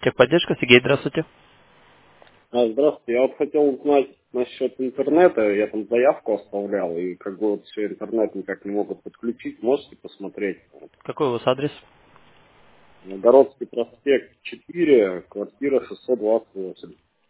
Техподдержка, Сергей, здравствуйте. Здравствуйте. Я вот хотел узнать насчет интернета. Я там заявку оставлял, и как бы вот все интернет никак не могут подключить. Можете посмотреть? Вот. Какой у вас адрес? Городский проспект 4, квартира 628.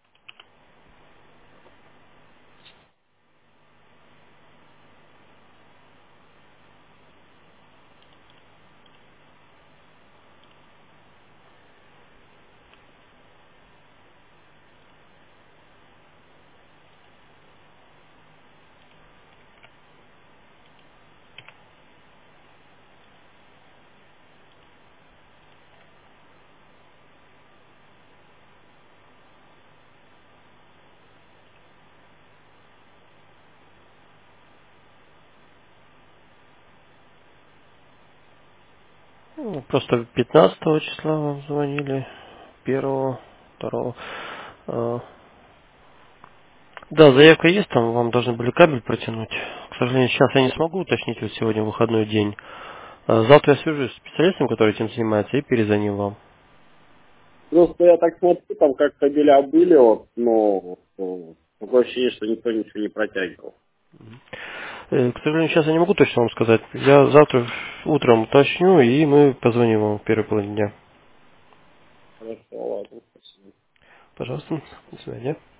Просто 15 числа вам звонили, 1, 2. Да, заявка есть, там вам должны были кабель протянуть. К сожалению, сейчас я не смогу уточнить, вот сегодня выходной день. Завтра я свяжусь с специалистом, который этим занимается, и перезвоню вам. Просто я так смотрю, там как кабеля были, вот, но такое ощущение, что никто ничего не протягивал. К сожалению, сейчас я не могу точно вам сказать. Я завтра утром уточню, и мы позвоним вам в первой половине дня. Хорошо, ладно, спасибо. Пожалуйста, до свидания.